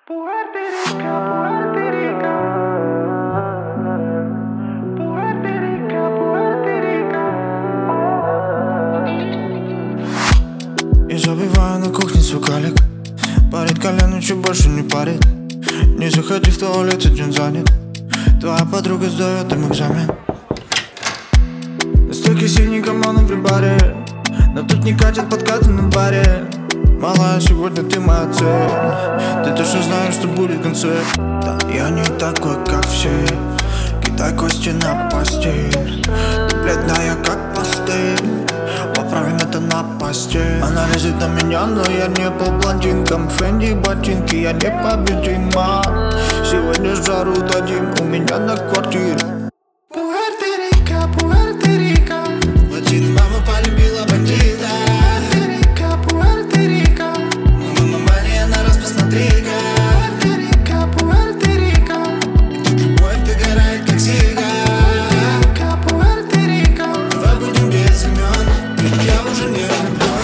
Puerto Rico, Puerto Rico. Puerto Rico, Puerto Rico. Я забиваю на кухне свой калик. Парит колено, чуть больше не парит. Не заходи в туалет, один занят. Твоя подруга сдает им экзамен. На стойке синий коммуна при баре, но тут не катят подкаты на баре. Малая, сегодня ты моя цель. Ты точно знаешь, что будет концерт. Да, я не такой, как все. Кидай кости на постель. Ты бледная, как пастель. Поправим это на постель. Она лезет на меня, но я не по блондинкам. Фенди ботинки, я непобедима. Сегодня жару дадим у меня на квартире. Puerto Rico, Puerto Rico. Один мама полюбила бандита. Puerto Rico. Мама Мария на раз посмотри-ка. Puerto Rico. Тут любовь догорает, как сига. Puerto Rico. Давай будем без имен, я уже не влюблен.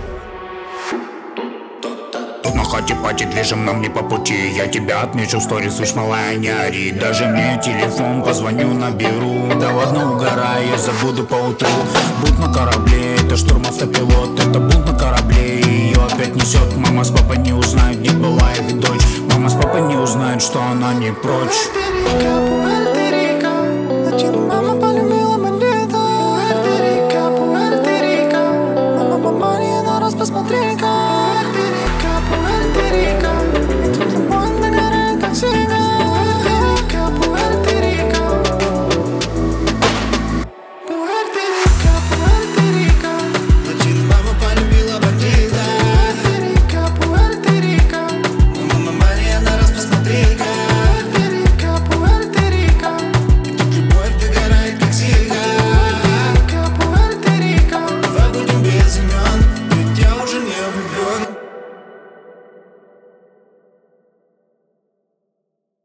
Тут на хате пати, движем нам не по пути. Я тебя отмечу в сторис, слышь, малая, не ори. Даже мне телефон, позвоню, наберу. Да ладно, угорай, я забуду поутру. Будь на корабле, это штурм автопилот. Это бунт на корабле, ее опять несет. Мама с папой не узнают, не была их дочь. Мама с папой не узнают, что она не прочь. Puerto Rico, Puerto